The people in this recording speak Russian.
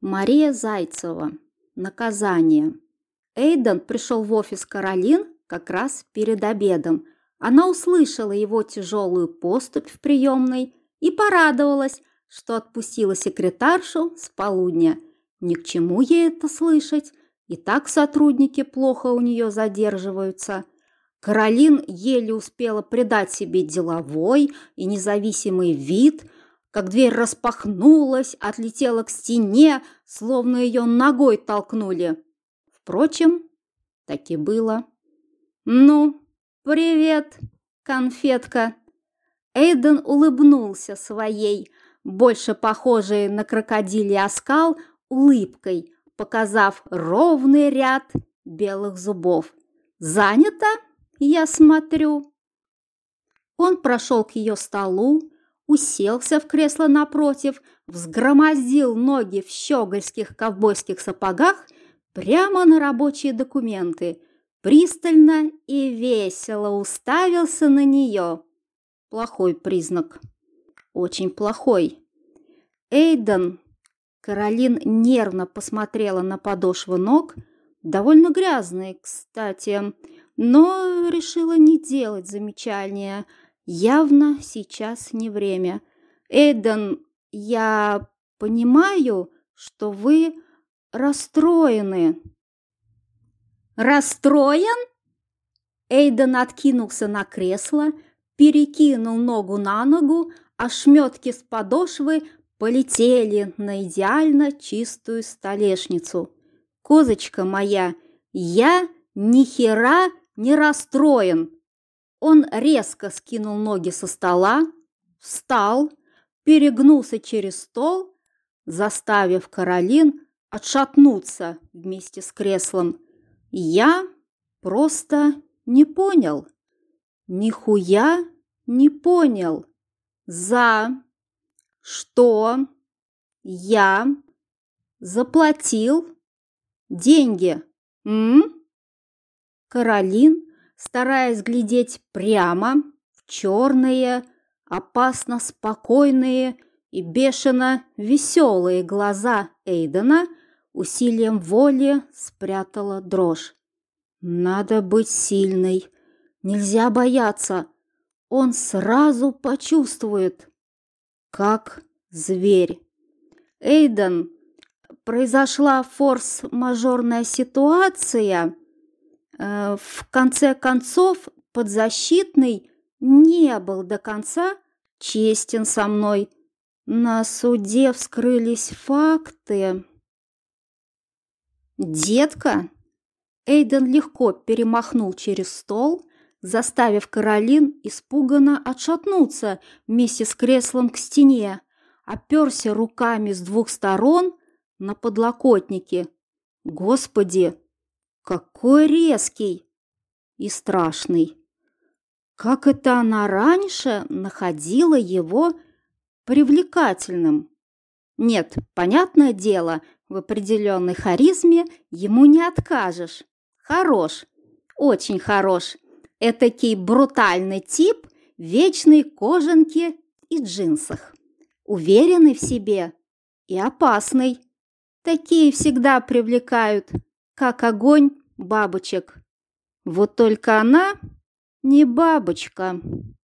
Мария Зайцева. Наказание. Эйден пришел в офис Каролин как раз перед обедом. Она услышала его тяжелую поступь в приемной и порадовалась, что отпустила секретаршу с полудня. Ни к чему ей это слышать, и так сотрудники плохо у нее задерживаются. Каролин еле успела придать себе деловой и независимый вид, как дверь распахнулась, отлетела к стене, словно ее ногой толкнули. Впрочем, так и было. «Ну, привет, конфетка!» Эйден улыбнулся своей, больше похожей на крокодилий оскал, улыбкой, показав ровный ряд белых зубов. «Занято, я смотрю». Он прошел к ее столу, уселся в кресло напротив, взгромоздил ноги в щегольских ковбойских сапогах прямо на рабочие документы, пристально и весело уставился на нее. Плохой признак. Очень плохой. Эйден. Каролин нервно посмотрела на подошвы ног, довольно грязные, кстати, но решила не делать замечания. Явно сейчас не время. Эйден, я понимаю, что вы расстроены. Расстроен? Эйден откинулся на кресло, перекинул ногу на ногу, ошметки с подошвы полетели на идеально чистую столешницу. Козочка моя, я ни хера не расстроен. Он резко скинул ноги со стола, встал, перегнулся через стол, заставив Каролин отшатнуться вместе с креслом. Я просто не понял. Нихуя не понял. За что я заплатил деньги? Каролин, стараясь глядеть прямо в черные, опасно спокойные и бешено веселые глаза Эйдена, усилием воли спрятала дрожь. Надо быть сильной, нельзя бояться. Он сразу почувствует, как зверь. Эйден, произошла форс-мажорная ситуация. В конце концов, подзащитный не был до конца честен со мной. На суде вскрылись факты. «Детка!» Эйден легко перемахнул через стол, заставив Каролин испуганно отшатнуться вместе с креслом к стене, оперся руками с двух сторон на подлокотники. Господи, какой резкий и страшный! Как это она раньше находила его привлекательным? Нет, понятное дело, в определенной харизме ему не откажешь. Хорош, очень хорош. Этакий брутальный тип в вечной кожанке и джинсах. Уверенный в себе и опасный. Такие всегда привлекают, как огонь, бабочек. Вот только она не бабочка.